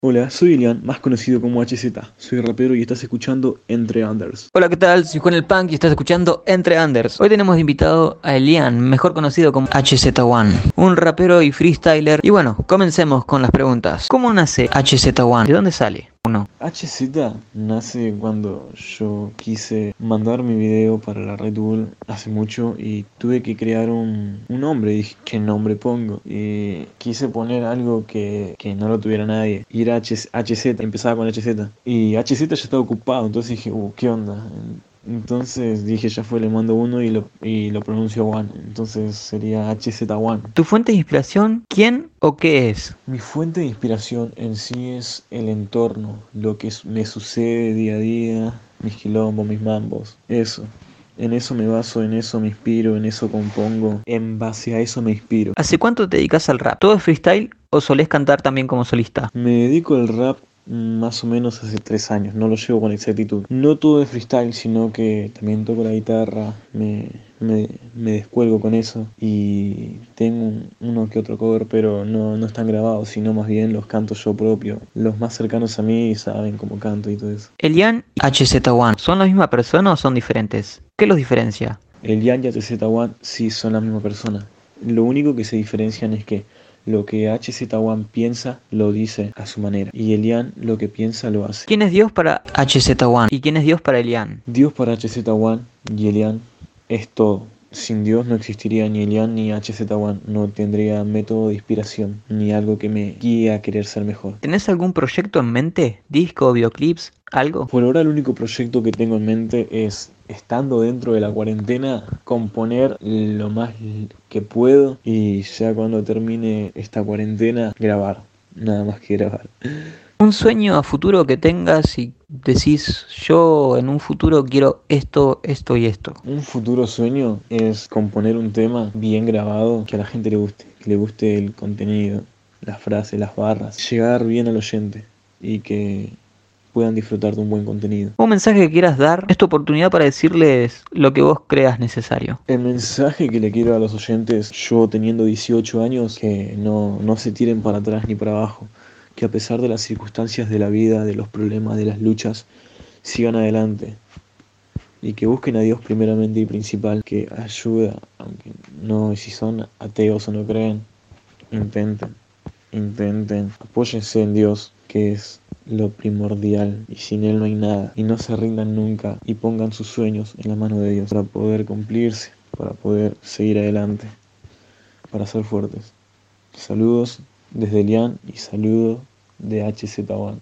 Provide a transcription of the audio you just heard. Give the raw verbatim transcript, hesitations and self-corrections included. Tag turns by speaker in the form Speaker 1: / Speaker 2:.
Speaker 1: Hola, soy Elian, más conocido como H Z. Soy rapero y estás escuchando Entre Anders.
Speaker 2: Hola, ¿qué tal? Soy Juan el Punk y estás escuchando Entre Anders. Hoy tenemos de invitado a Elian, mejor conocido como H Z uno, un rapero y freestyler. Y bueno, comencemos con las preguntas. ¿Cómo nace H Z uno? ¿De dónde sale? Uno.
Speaker 1: H Z nace cuando yo quise mandar mi video para la Red Bull hace mucho y tuve que crear un, un nombre. Dije, ¿qué nombre pongo? Y quise poner algo que, que no lo tuviera nadie. Y era H, HZ, empezaba con H Z. Y H Z ya estaba ocupado, entonces dije, uh, ¿qué onda? Entonces dije, ya fue, le mando uno y lo, y lo pronuncio One. Entonces sería H Z uno.
Speaker 2: ¿Tu fuente de inspiración, quién o qué es?
Speaker 1: Mi fuente de inspiración en sí es el entorno, lo que es- me sucede día a día, mis quilombos, mis mambos, eso. En eso me baso, en eso me inspiro, en eso compongo, en base a eso me inspiro.
Speaker 2: ¿Hace cuánto te dedicas al rap? ¿Todo es freestyle o solés cantar también como solista?
Speaker 1: Me dedico al rap mm, más o menos hace tres años, no lo llevo con exactitud. No todo es freestyle, sino que también toco la guitarra, me, me, me descuelgo con eso y tengo un- uno que otro cover, pero no, no están grabados, sino más bien los canto yo propio. Los más cercanos a mí saben cómo canto y todo eso.
Speaker 2: Elian y H Z uno, ¿son la misma persona o son diferentes? ¿Qué los diferencia?
Speaker 1: El Yan y H Z uno sí son la misma persona. Lo único que se diferencian es que lo que H Z uno piensa lo dice a su manera y el Yan lo que piensa lo hace.
Speaker 2: ¿Quién es Dios para H Z uno y quién es Dios para Elian?
Speaker 1: Dios para H Z uno y Elian es todo. Sin Dios no existiría ni Elian ni H Z uno, no tendría método de inspiración, ni algo que me guíe a querer ser mejor.
Speaker 2: ¿Tenés algún proyecto en mente? ¿Disco, videoclips, algo?
Speaker 1: Por ahora el único proyecto que tengo en mente es, estando dentro de la cuarentena, componer lo más que puedo y ya cuando termine esta cuarentena, grabar. Nada más que grabar.
Speaker 2: Un sueño a futuro que tengas y decís, yo en un futuro quiero esto, esto y esto.
Speaker 1: Un futuro sueño es componer un tema bien grabado que a la gente le guste, que le guste el contenido, las frases, las barras, llegar bien al oyente y que puedan disfrutar de un buen contenido.
Speaker 2: Un mensaje que quieras dar, es tu oportunidad para decirles lo que vos creas necesario.
Speaker 1: El mensaje que le quiero a los oyentes, yo teniendo dieciocho años, que no, no se tiren para atrás ni para abajo, que a pesar de las circunstancias de la vida, de los problemas, de las luchas, sigan adelante y que busquen a Dios primeramente y principal, que ayuda, aunque no, si son ateos o no creen, intenten, intenten, apóyense en Dios, que es lo primordial y sin Él no hay nada, y no se rindan nunca y pongan sus sueños en la mano de Dios para poder cumplirse, para poder seguir adelante, para ser fuertes. Saludos desde Elian y saludos de H Z uno.